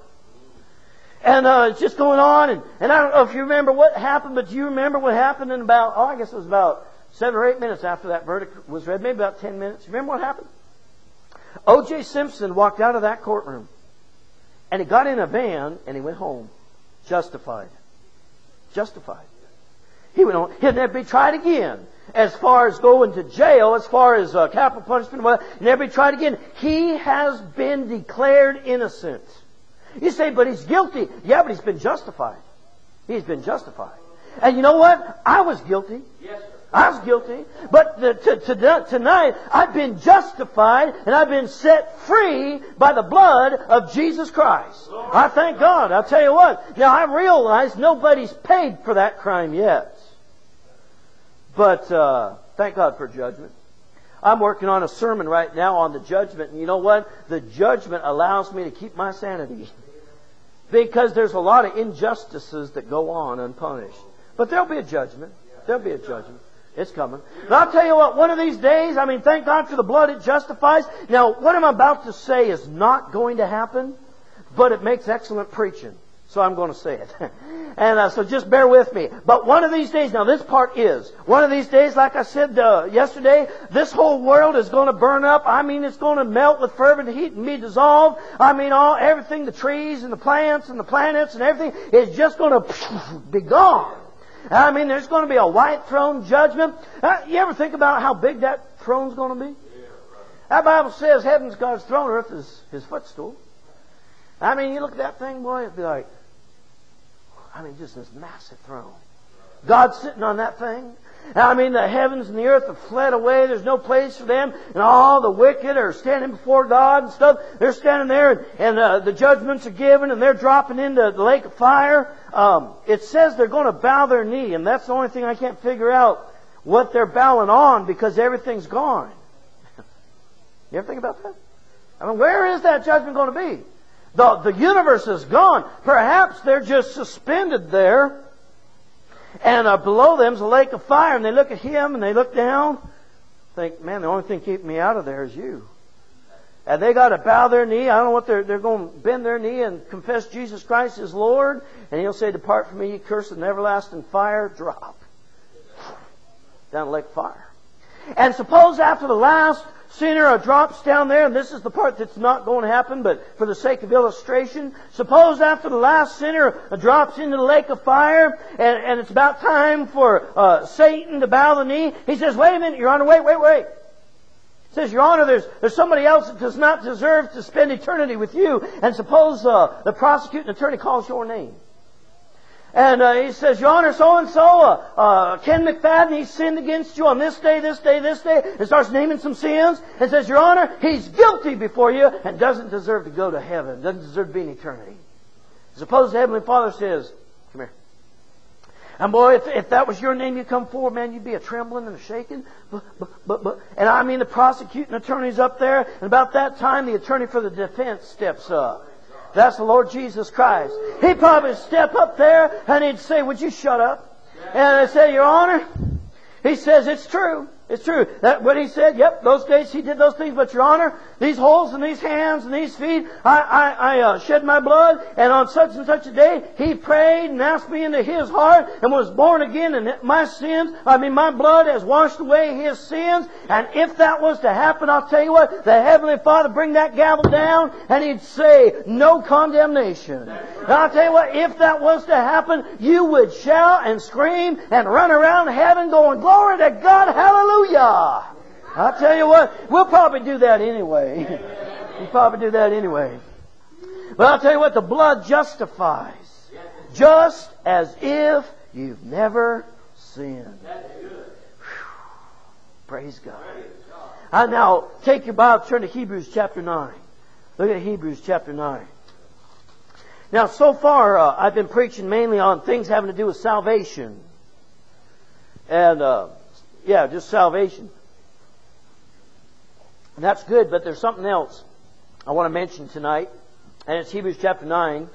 And uh, it's just going on. And, and I don't know if you remember what happened, but do you remember what happened in about, oh, I guess it was about seven or eight minutes after that verdict was read, maybe about ten minutes. You remember what happened? O J Simpson walked out of that courtroom, and he got in a van, and he went home. Justified. Justified. He went home. He'll never be tried again. As far as going to jail, as far as uh, capital punishment, well, never be tried again. He has been declared innocent. You say, but he's guilty. Yeah, but he's been justified. He's been justified. And you know what? I was guilty. Yes, sir. I was guilty. But the, to, to, tonight, I've been justified and I've been set free by the blood of Jesus Christ. Lord, I thank God. I'll tell you what. Now, I realize nobody's paid for that crime yet. But uh, thank God for judgment. I'm working on a sermon right now on the judgment. And you know what? The judgment allows me to keep my sanity. Because there's a lot of injustices that go on unpunished. But there'll be a judgment. There'll be a judgment. It's coming. But I'll tell you what, one of these days, I mean, thank God for the blood, it justifies. Now, what I'm about to say is not going to happen, but it makes excellent preaching. So I'm going to say it. And uh, so just bear with me. But one of these days, now this part is, one of these days, like I said uh, yesterday, this whole world is going to burn up. I mean, it's going to melt with fervent heat and be dissolved. I mean, all everything, the trees and the plants and the planets and everything is just going to be gone. I mean, there's going to be a white throne judgment. Uh, you ever think about how big that throne's going to be? That Bible says heaven's God's throne, earth is His footstool. I mean, you look at that thing, boy, it'd be like, I mean, just this massive throne. God's sitting on that thing. I mean, the heavens and the earth have fled away. There's no place for them. And all the wicked are standing before God and stuff. They're standing there, and, and uh, the judgments are given, and they're dropping into the lake of fire. Um, it says they're going to bow their knee, and that's the only thing I can't figure out what they're bowing on, because everything's gone. You ever think about that? I mean, where is that judgment going to be? The, the universe is gone. Perhaps they're just suspended there. And uh, below them is a lake of fire. And they look at Him and they look down. Think, man, the only thing keeping me out of there is you. And they got to bow their knee. I don't know what they're, they're going to bend their knee and confess Jesus Christ as Lord. And He'll say, depart from me, you cursed, and everlasting fire. Drop. Down the lake of fire. And suppose after the last sinner drops down there, and this is the part that's not going to happen, but for the sake of illustration, suppose after the last sinner drops into the lake of fire, and, and it's about time for uh, Satan to bow the knee. He says, wait a minute, Your Honor, wait, wait, wait. He says, Your Honor, there's, there's somebody else that does not deserve to spend eternity with you. And suppose uh, the prosecuting attorney calls your name. And uh, he says, Your Honor, so-and-so, uh, uh, Ken McFadden, he sinned against you on this day, this day, this day, and starts naming some sins, and says, Your Honor, he's guilty before you and doesn't deserve to go to heaven, doesn't deserve to be in eternity. Suppose the Heavenly Father says, come here. And boy, if, if that was your name, you come forward, man, you'd be a trembling and a shaking. But, but, but, but. And I mean, the prosecuting attorney's up there, and about that time, the attorney for the defense steps up. That's the Lord Jesus Christ. He'd probably step up there and he'd say, would you shut up? And I'd say, Your Honor, he says, it's true. It's true. That what he said, yep, those days he did those things. But Your Honor, these holes in these hands and these feet, I, I, I uh, shed my blood. And on such and such a day, he prayed and asked me into his heart and was born again. And my sins, I mean, my blood has washed away his sins. And if that was to happen, I'll tell you what, the Heavenly Father bring that gavel down and He'd say, no condemnation. And I'll tell you what, if that was to happen, you would shout and scream and run around heaven going, glory to God, hallelujah. I'll tell you what, we'll probably do that anyway. We'll probably do that anyway. But I'll tell you what, the blood justifies. Just as if you've never sinned. Whew. Praise God. I now take your Bible, turn to Hebrews chapter nine. Look at Hebrews chapter nine. Now, so far, uh, I've been preaching mainly on things having to do with salvation. And, uh, yeah, just salvation. And that's good, but there's something else I want to mention tonight. And it's Hebrews chapter nine.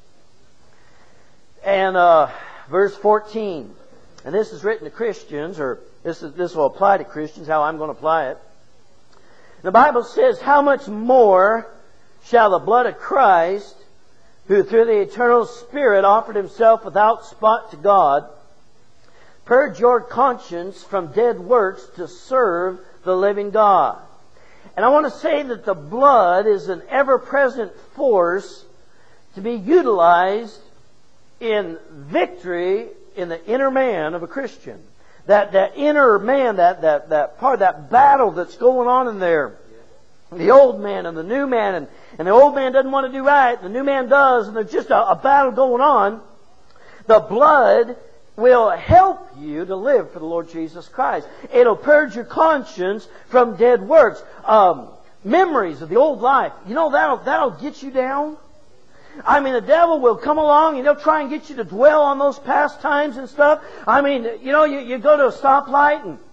And uh, verse fourteen. And this is written to Christians, or this is, this will apply to Christians, how I'm going to apply it. The Bible says, how much more shall the blood of Christ, who through the eternal Spirit offered Himself without spot to God, purge your conscience from dead works to serve the living God. And I want to say that the blood is an ever-present force to be utilized in victory in the inner man of a Christian. That that inner man, that that that part, that battle that's going on in there. The old man and the new man, and, and the old man doesn't want to do right, the new man does, and there's just a, a battle going on. The blood will help you to live for the Lord Jesus Christ. It'll purge your conscience from dead works. Um, memories of the old life. You know, that'll, that'll get you down. I mean, the devil will come along and he'll try and get you to dwell on those past times and stuff. I mean, you know, you, you go to a stoplight and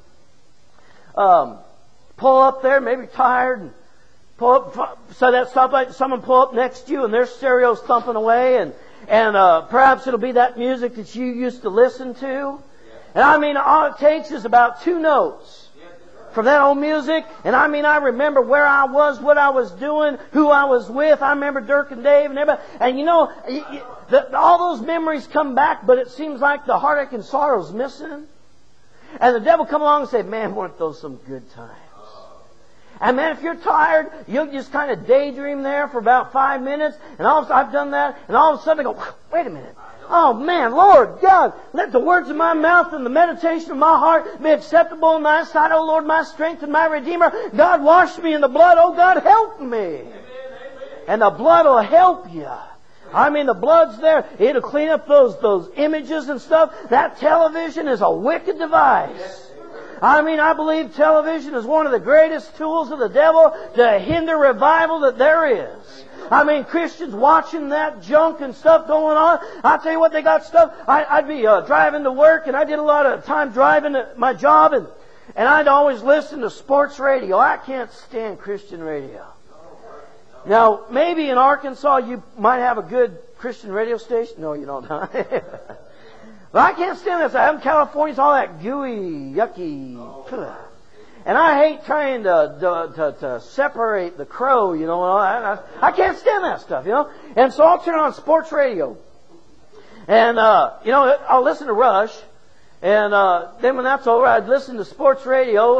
um, pull up there, maybe tired, and pull up, so that stoplight, someone pull up next to you and their stereo's thumping away, and And uh, perhaps it'll be that music that you used to listen to. And I mean, all it takes is about two notes from that old music. And I mean, I remember where I was, what I was doing, who I was with. I remember Dirk and Dave and everybody. And you know, you, you, the, all those memories come back, but it seems like the heartache and sorrow's missing. And the devil come along and say, man, weren't those some good times? And man, if you're tired, you'll just kind of daydream there for about five minutes. And all of a sudden, I've done that. And all of a sudden I go, wait a minute. Oh man, Lord God, let the words of my mouth and the meditation of my heart be acceptable in thy sight, O Lord, my strength and my Redeemer. God, wash me in the blood. Oh God, help me. And the blood will help you. I mean, the blood's there. It'll clean up those, those images and stuff. That television is a wicked device. I mean, I believe television is one of the greatest tools of the devil to hinder revival that there is. I mean, Christians watching that junk and stuff going on. I tell you what, they got stuff. I, I'd be uh, driving to work, and I did a lot of time driving to my job, and, and I'd always listen to sports radio. I can't stand Christian radio. Now, maybe in Arkansas you might have a good Christian radio station. No, you don't. Huh? But I can't stand this. Out in California, it's all that gooey, yucky. And I hate trying to, to, to, to separate the crow, you know. I, I, I can't stand that stuff, you know. And so I'll turn on sports radio. And, uh, you know, I'll listen to Rush. And uh, then when that's over, I'd listen to sports radio. And,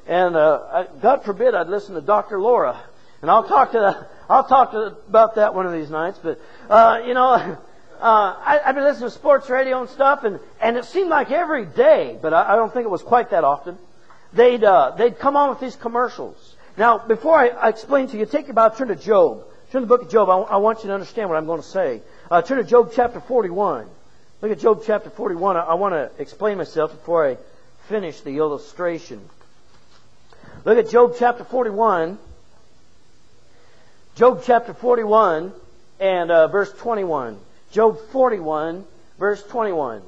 And uh, I, God forbid I'd listen to Doctor Laura. And I'll talk to the, I'll talk to about that one of these nights. But uh, you know, uh, I, I've been listening to sports radio and stuff, and, and it seemed like every day, but I, I don't think it was quite that often. They'd uh, they'd come on with these commercials. Now, before I, I explain to you, take your Bible, turn to Job. Turn to the book of Job. I, I want you to understand what I'm going to say. Uh, turn to Job chapter forty-one. Look at Job chapter forty-one. I, I want to explain myself before I finish the illustration. Look at Job chapter forty-one. Job chapter forty-one and uh, verse twenty-one. Job forty-one, verse twenty-one.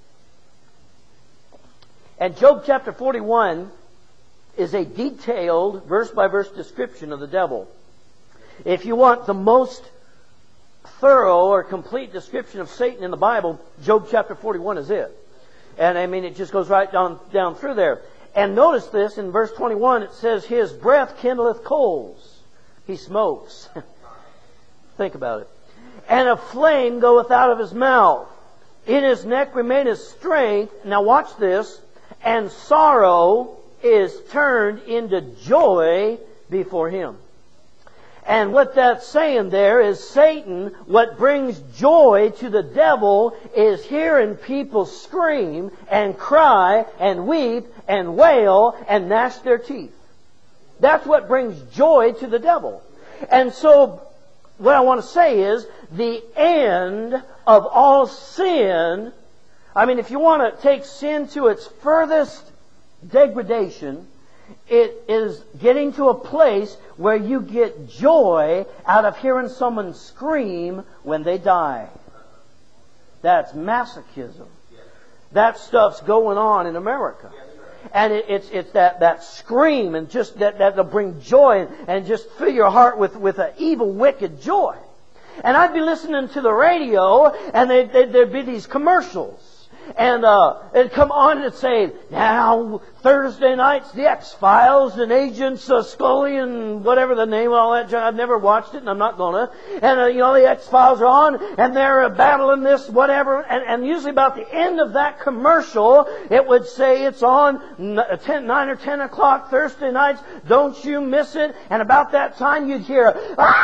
And Job chapter forty-one is a detailed verse-by-verse description of the devil. If you want the most thorough or complete description of Satan in the Bible, Job chapter forty-one is it. And I mean, it just goes right down, down through there. And notice this, in verse twenty-one, it says, His breath kindleth coals. He smokes. Think about it. And a flame goeth out of his mouth. In his neck remaineth strength. Now watch this. And sorrow is turned into joy before him. And what that's saying there is Satan, what brings joy to the devil is hearing people scream and cry and weep and wail and gnash their teeth. That's what brings joy to the devil. And so, what I want to say is, the end of all sin, I mean, if you want to take sin to its furthest degradation, it is getting to a place where you get joy out of hearing someone scream when they die. That's masochism. That stuff's going on in America. And it, it's it's that, that scream and just that that'll bring joy and, and just fill your heart with, with an evil, wicked joy. And I'd be listening to the radio and they, they, there'd be these commercials. And uh, it'd come on and it'd say, now Thursday nights, the X-Files and Agents uh, Scully and whatever the name of all that. I've never watched it and I'm not going to. And uh, you know, the X-Files are on and they're uh, battling this, whatever. And, and usually about the end of that commercial, it would say it's on ten, nine or ten o'clock Thursday nights. Don't you miss it. And about that time you'd hear,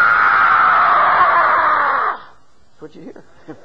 ah! That's what you hear.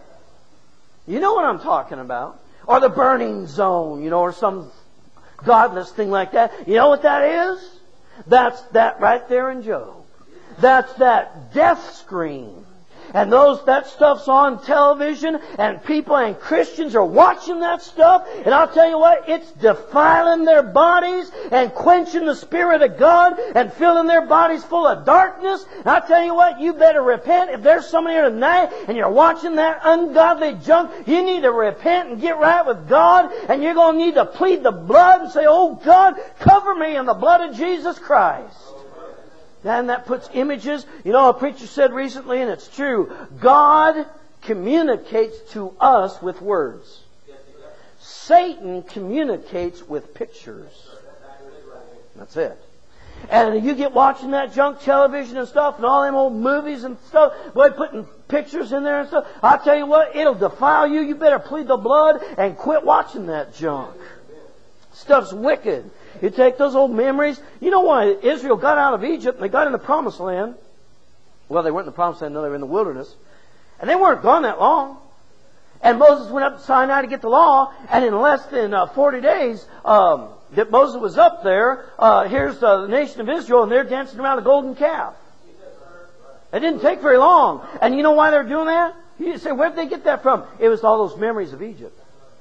You know what I'm talking about. Or the burning zone, you know, or some godless thing like that. You know what that is? That's that right there in Job. That's that death scream. And those that stuff's on television, and people and Christians are watching that stuff. And I'll tell you what, it's defiling their bodies and quenching the Spirit of God and filling their bodies full of darkness. And I'll tell you what, you better repent. If there's somebody here tonight and you're watching that ungodly junk, you need to repent and get right with God. And you're going to need to plead the blood and say, oh God, cover me in the blood of Jesus Christ. And that puts images. You know, a preacher said recently, and it's true, God communicates to us with words. Satan communicates with pictures. That's it. And you get watching that junk television and stuff, and all them old movies and stuff, boy, putting pictures in there and stuff. I'll tell you what, it'll defile you. You better plead the blood and quit watching that junk. Stuff's wicked. You take those old memories. You know why Israel got out of Egypt and they got in the Promised Land? Well, they weren't in the Promised Land, no, they were in the wilderness. And they weren't gone that long. And Moses went up to Sinai to get the law, and in less than uh, forty days um, that Moses was up there, uh, here's uh, the nation of Israel, and they're dancing around a golden calf. It didn't take very long. And you know why they're doing that? You say, where did they get that from? It was all those memories of Egypt.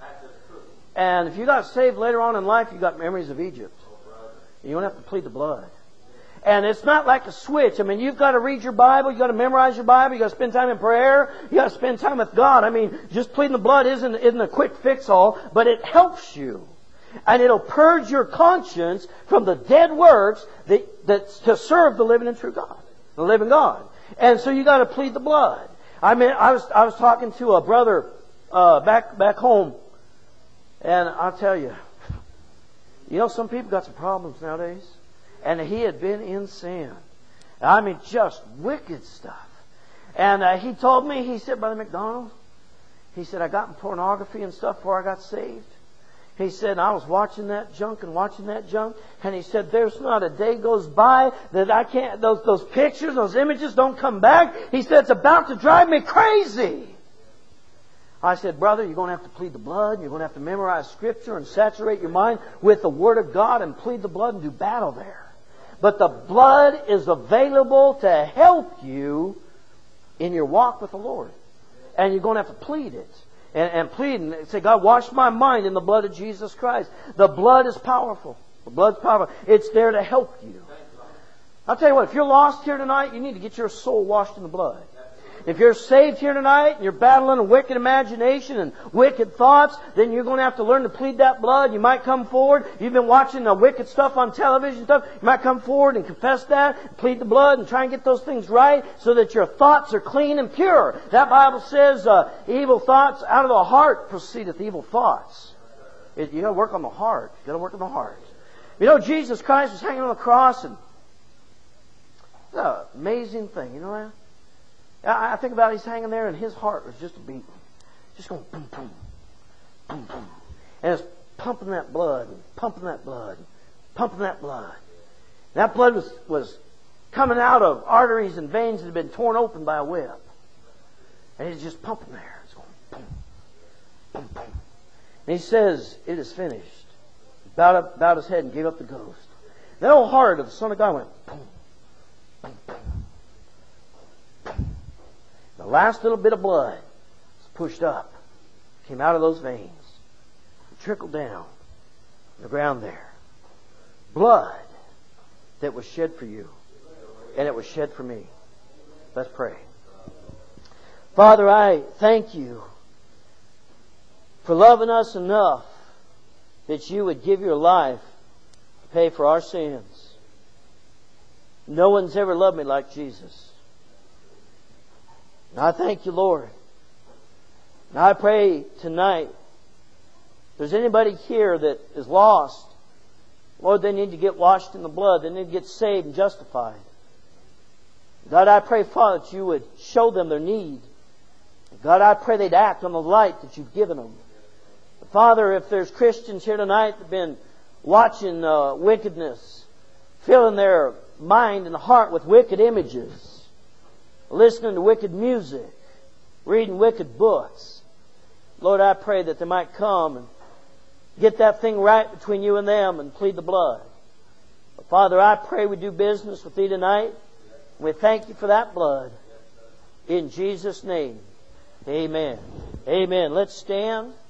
And if you got saved later on in life, you got memories of Egypt. You don't have to plead the blood. And it's not like a switch. I mean, you've got to read your Bible, you've got to memorize your Bible, you've got to spend time in prayer, you've got to spend time with God. I mean, just pleading the blood isn't, isn't a quick fix-all, but it helps you. And it'll purge your conscience from the dead works that, that's to serve the living and true God, the living God. And so you got to plead the blood. I mean, I was I was talking to a brother uh, back back home. And I'll tell you, you know, some people got some problems nowadays. And he had been in sin. I mean, just wicked stuff. And uh, he told me, he said, Brother McDonald, he said, I got in pornography and stuff before I got saved. He said, I was watching that junk and watching that junk. And he said, there's not a day goes by that I can't, those, those pictures, those images don't come back. He said, it's about to drive me crazy. I said, brother, you're going to have to plead the blood. You're going to have to memorize Scripture and saturate your mind with the Word of God and plead the blood and do battle there. But the blood is available to help you in your walk with the Lord. And you're going to have to plead it. And, and plead and say, God, wash my mind in the blood of Jesus Christ. The blood is powerful. The blood's powerful. It's there to help you. I'll tell you what, if you're lost here tonight, you need to get your soul washed in the blood. If you're saved here tonight and you're battling a wicked imagination and wicked thoughts, then you're going to have to learn to plead that blood. You might come forward. You've been watching the wicked stuff on television stuff. You might come forward and confess that, plead the blood, and try and get those things right so that your thoughts are clean and pure. That Bible says, uh, evil thoughts out of the heart proceedeth evil thoughts. It, you got to work on the heart. You got to work on the heart. You know, Jesus Christ was hanging on the cross, and it's an amazing thing. You know that? I think about it, he's hanging there and his heart was just a beating. Just going boom, boom, boom, boom. And it's pumping that blood, pumping that blood, pumping that blood. That blood was, was coming out of arteries and veins that had been torn open by a whip. And he's just pumping there. It's going boom, boom, boom. And he says, it is finished. He bowed, up, bowed his head and gave up the ghost. That old heart of the Son of God went boom, boom, boom. The last little bit of blood was pushed up, came out of those veins, and trickled down the ground there. Blood that was shed for you, and it was shed for me. Let's pray. Father, I thank you for loving us enough that you would give your life to pay for our sins. No one's ever loved me like Jesus. And I thank you, Lord. And I pray tonight, if there's anybody here that is lost, Lord, they need to get washed in the blood. They need to get saved and justified. God, I pray, Father, that you would show them their need. God, I pray they'd act on the light that you've given them. Father, if there's Christians here tonight that have been watching uh, wickedness, filling their mind and heart with wicked images, listening to wicked music, reading wicked books, Lord, I pray that they might come and get that thing right between you and them and plead the blood. But Father, I pray we do business with Thee tonight. We thank You for that blood. In Jesus' name, amen. Amen. Let's stand.